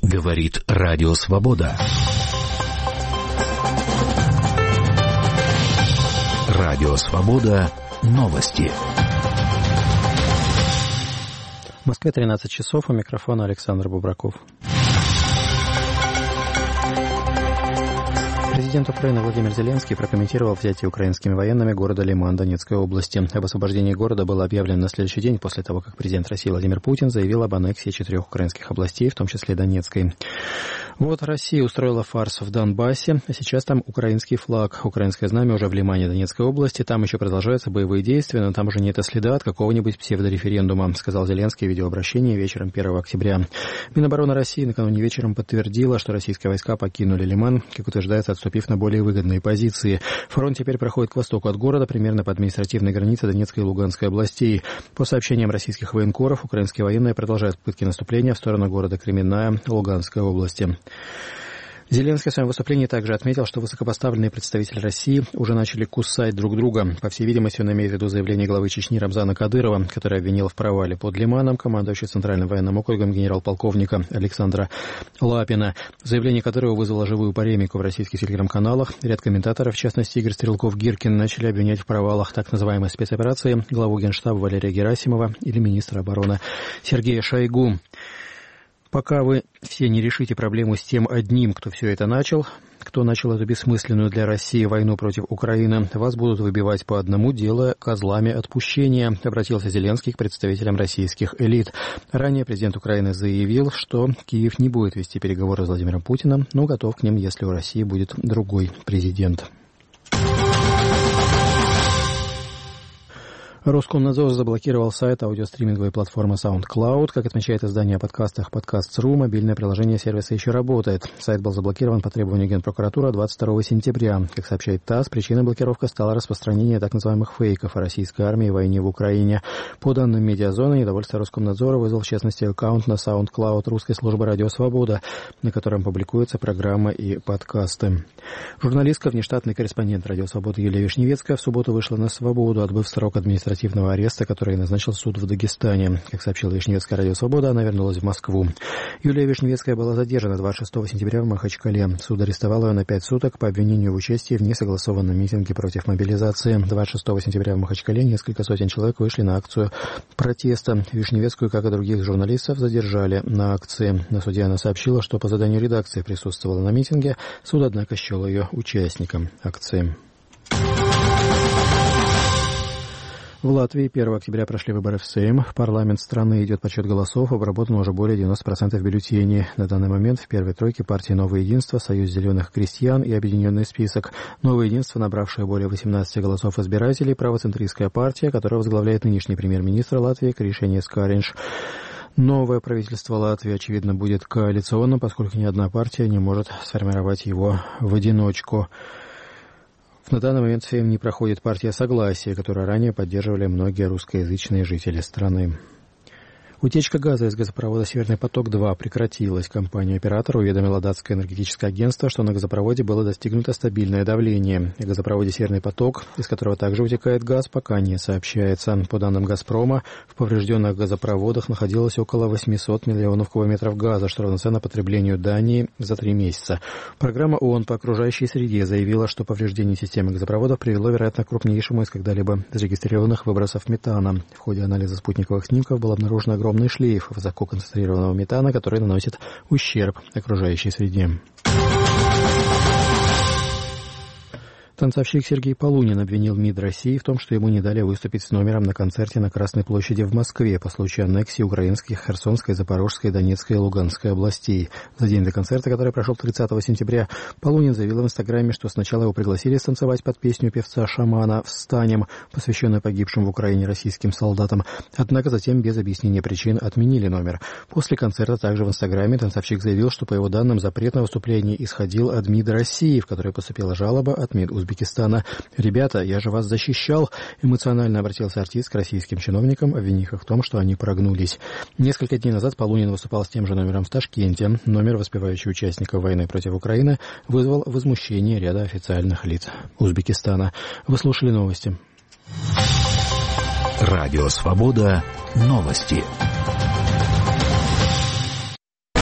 Говорит Радио Свобода. Радио Свобода. Новости. В Москве 13 часов. У микрофона Александр Бубраков. Президент Украины Владимир Зеленский прокомментировал взятие украинскими военными города Лиман Донецкой области. Об освобождении города было объявлено на следующий день после того, как президент России Владимир Путин заявил об аннексии 4 украинских областей, в том числе Донецкой. Вот Россия устроила фарс в Донбассе, а сейчас там украинский флаг. Украинское знамя уже в Лимане Донецкой области. Там еще продолжаются боевые действия, но там уже нет и следа от какого-нибудь псевдореферендума, сказал Зеленский в видеообращении вечером 1 октября. Минобороны России накануне вечером подтвердила, что российские войска покинули Лиман, как утверждается, отступив на более выгодные позиции. Фронт теперь проходит к востоку от города, примерно по административной границе Донецкой и Луганской областей. По сообщениям российских военкоров, украинские военные продолжают попытки наступления в сторону города Кременная Луганской области. Зеленский в своем выступлении также отметил, что высокопоставленные представители России уже начали кусать друг друга. По всей видимости, он имеет в виду заявление главы Чечни Рамзана Кадырова, который обвинил в провале под Лиманом командующий Центральным военным округом генерал-полковника Александра Лапина. Заявление Кадырова вызвало живую полемику в российских телеграм-каналах. Ряд комментаторов, в частности Игорь Стрелков-Гиркин, начали обвинять в провалах так называемой спецоперации главу Генштаба Валерия Герасимова или министра обороны Сергея Шойгу. Пока вы все не решите проблему с тем одним, кто все это начал, кто начал эту бессмысленную для России войну против Украины, вас будут выбивать по одному, делая козлами отпущения, обратился Зеленский к представителям российских элит. Ранее президент Украины заявил, что Киев не будет вести переговоры с Владимиром Путиным, но готов к ним, если у России будет другой президент. Роскомнадзор заблокировал сайт аудиостриминговой платформы SoundCloud. Как отмечает издание о подкастах Podcasts.ru, мобильное приложение сервиса еще работает. Сайт был заблокирован по требованию Генпрокуратуры 22 сентября. Как сообщает ТАСС, причиной блокировки стало распространение так называемых фейков о российской армии и войне в Украине. По данным Медиазоны, недовольство Роскомнадзора вызвал в частности аккаунт на SoundCloud русской службы «Радио Свобода», на котором публикуются программы и подкасты. Журналистка, внештатный корреспондент «Радио Свобода» Юлия Вишневецкая в субботу вышла на свободу, отбыв срок административного ареста, который назначил суд в Дагестане. Как сообщила Вишневецкая «Радио Свобода», она вернулась в Москву. Юлия Вишневецкая была задержана 26 сентября в Махачкале. Суд арестовал ее на 5 суток по обвинению в участии в несогласованном митинге против мобилизации. 26 сентября в Махачкале несколько сотен человек вышли на акцию протеста. Вишневецкую, как и других журналистов, задержали на акции. На суде она сообщила, что по заданию редакции присутствовала на митинге. Суд, однако, счел ее участником акции. В Латвии 1 октября прошли выборы в Сейм. В парламент страны идет подсчет голосов, обработано уже более 90% бюллетеней. На данный момент в первой тройке партии «Новое единство», «Союз зеленых крестьян» и «Объединенный список». «Новое единство», набравшее более 18 голосов избирателей, правоцентристская партия, которая возглавляет нынешний премьер-министр Латвии Кришьяnis Kariņš. Новое правительство Латвии, очевидно, будет коалиционным, поскольку ни одна партия не может сформировать его в одиночку. На данный момент в Сейм не проходит партия «Согласие», которую ранее поддерживали многие русскоязычные жители страны. Утечка газа из газопровода «Северный поток-2» прекратилась. Компания-оператор уведомила датское энергетическое агентство, что на газопроводе было достигнуто стабильное давление. О газопроводе «Северный поток», из которого также утекает газ, пока не сообщается. По данным «Газпрома», в поврежденных газопроводах находилось около 800 миллионов кубометров газа, что равноценно потреблению Дании за 3 месяца. Программа ООН по окружающей среде заявила, что повреждение системы газопроводов привело, вероятно, к крупнейшему из когда-либо зарегистрированных выбросов метана. В ходе анализа спутниковых снимков был обнаружен огромный шлейф высококонцентрированного метана, который наносит ущерб окружающей среде. Танцовщик Сергей Полунин обвинил МИД России в том, что ему не дали выступить с номером на концерте на Красной площади в Москве по случаю аннексии украинских Херсонской, Запорожской, Донецкой и Луганской областей. За день до концерта, который прошел 30 сентября, Полунин заявил в Инстаграме, что сначала его пригласили станцевать под песню певца-шамана «Встанем», посвященную погибшим в Украине российским солдатам. Однако затем без объяснения причин отменили номер. После концерта также в Инстаграме танцовщик заявил, что, по его данным, запрет на выступление исходил от МИД России, в которой поступила жалоба от МИД Узбекистана. «Ребята, я же вас защищал», — эмоционально обратился артист к российским чиновникам, обвинив их в том, что они прогнулись. Несколько дней назад Полунин выступал с тем же номером в Ташкенте. Номер, воспевающий участников войны против Украины, вызвал возмущение ряда официальных лиц Узбекистана. Вы слушали новости. Радио Свобода. Новости.